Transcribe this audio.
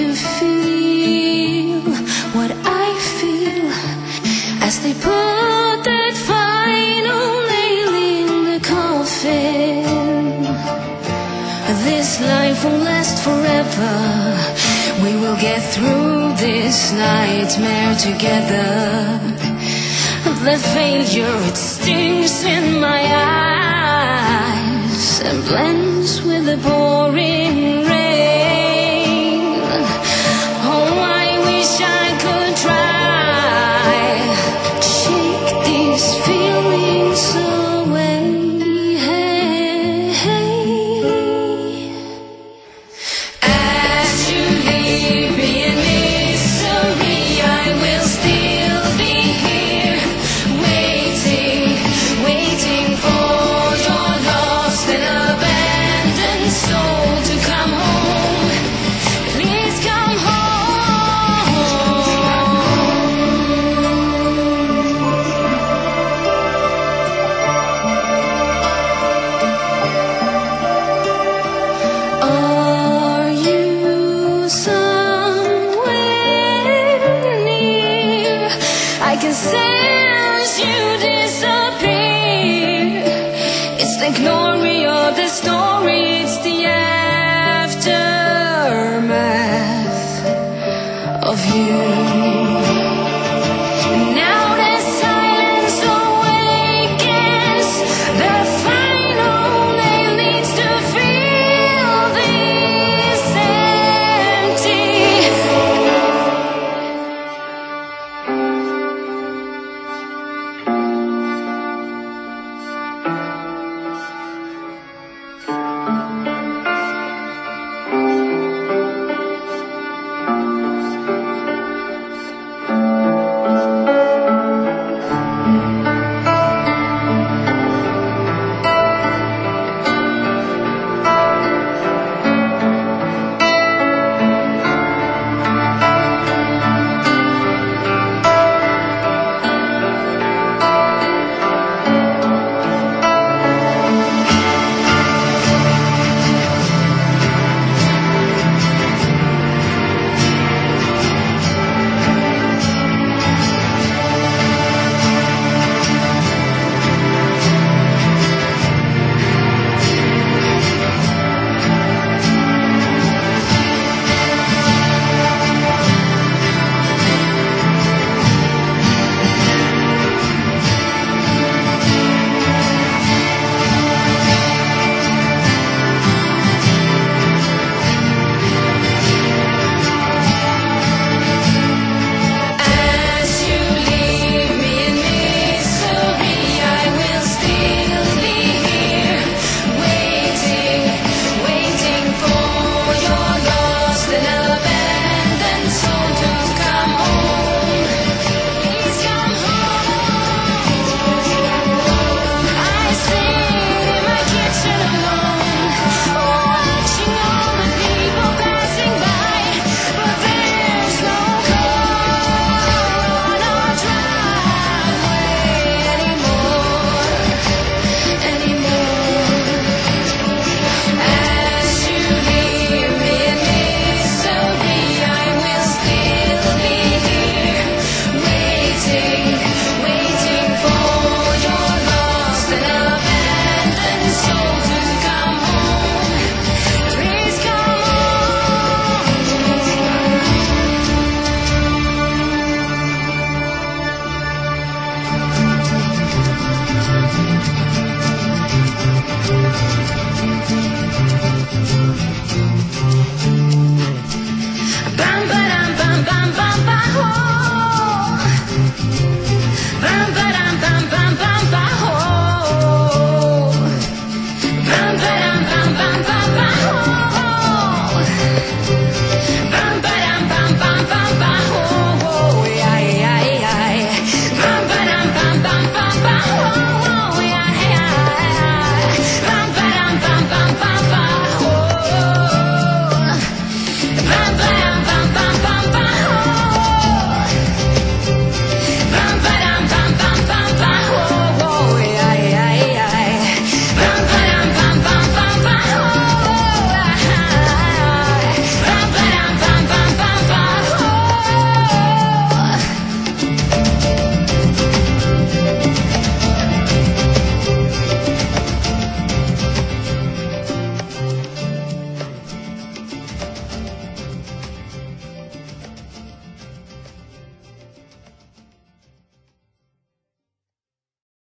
you feel what I feel as they put that final nail in the coffin? This life won't last forever. We will get through this nightmare together. The failure, it stings in my eyes and blends with the pouring rain. Oh, I wish I could try to shake these feelings away. As you leave me in misery, I will still be here, waiting for your lost and abandoned soul to come home. Please come home. Are you somewhere near? I can sense you disappear. It's the glory of the story, it's the aftermath of you. Now the silence awakens, the final nail needs to fill this empty. Bam,